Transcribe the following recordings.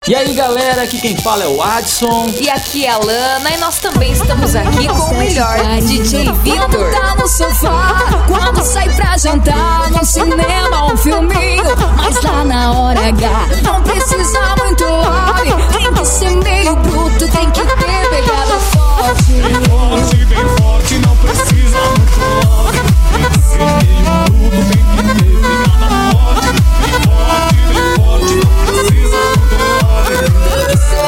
E aí galera, aqui quem fala é o Adson. E aqui é a Lana, e nós também estamos aqui com o melhor DJ Vitor. Quando tá no sofá, quando sai pra jantar, no cinema, um filminho, mas lá na hora H não precisa muito love, tem que ser meio bruto, tem que ter pegada forte. Forte, bem forte, não precisa muito love, tem que ser meio bruto, tem que ter pegada forte. Bem forte, não precisa muito love, tem que ser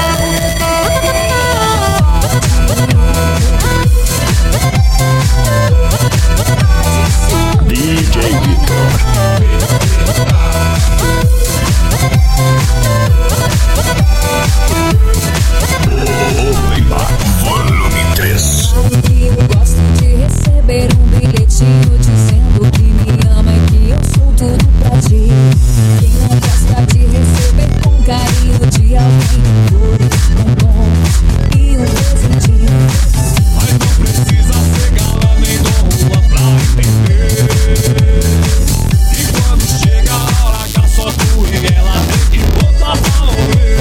DJ Vitor. Open Bar Volume 3. Eu gosto de receber um bilhetinho dizendo que me ama e que eu sou tudo pra ti. Quem não gosta de receber com carinho de alguém, flores, bombons e um presentinho. mas não precisa ser galã nem doa pra entender. E quando chega a hora H, só tu e ela tem que botar pra morrer.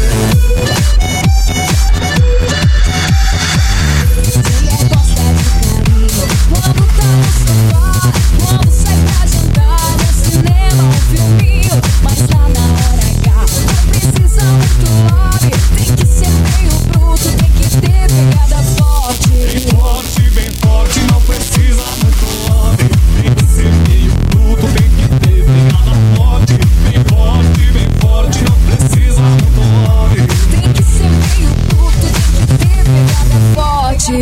Mulher gosta de carinho quando tá no sofá, quando sai pra jantar, no cinema, um filminho, mas lá na hora H não precisa muito love, tem que ser meio bruto, tem que ter pegada forte. Bem forte, não precisa muito love, tem que ser meio bruto, tem que ter pegada forte. Bem forte, não precisa muito love. Tem que ser meio bruto, tem que ter pegada forte.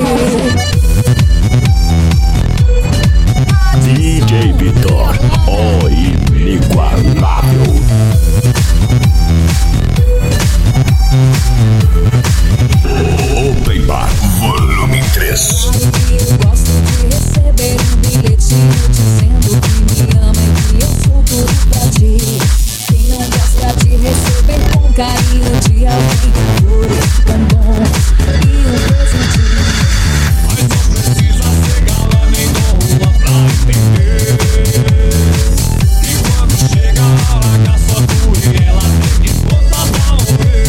DJ Vitor, o inigualável. Open Bar Volume 3. Eu gosto de receber um bilhetinho dizendo que me ama e que eu sou tudo pra ti. Quem não gosta de receber com carinho de alguém, flores, bombons e um presentinho. Mas não precisa ser galã nem doa pra entender. E quando chega a hora H, só tu e ela tem que botar pra morrer.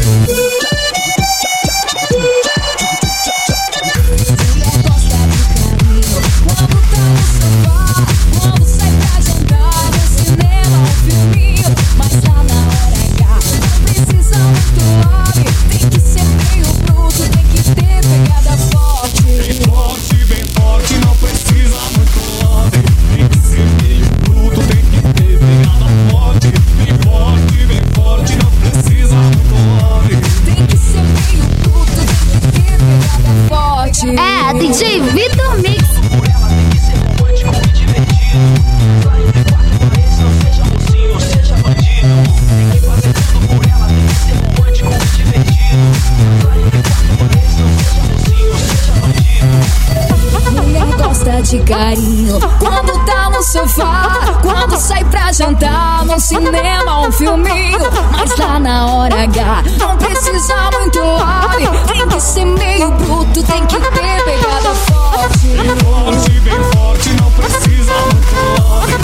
Mulher gosta de carinho quando tá no sofá, quando sai pra jantar, no cinema, um filminho, mas lá na hora H não precisa muito love, tem que ser meio bruto, tem que ter pegada forte. Bem forte, não precisa muito love, tem que ser meio bruto, tem que ter pegada forte. Bem forte, não precisa muito love. Tem que ser meio bruto, tem que ter pegada forte. É, DJ Vitor Mix. Por ela tem que ser romântico e divertido. Lá entre quatro paredes, não seja mocinho, seja bandido. Tem que fazer tudo por ela, tem que ser romântico e divertido. Lá entre quatro paredes, não seja mocinho, seja bandido. Mulher gosta de carinho quando tá no sofá, quando sai pra jantar, no cinema, um filminho, mas lá na hora H não precisa muito love, tem que ser meio bruto, tem que ter pegada forte. Bem forte, não precisa muito love,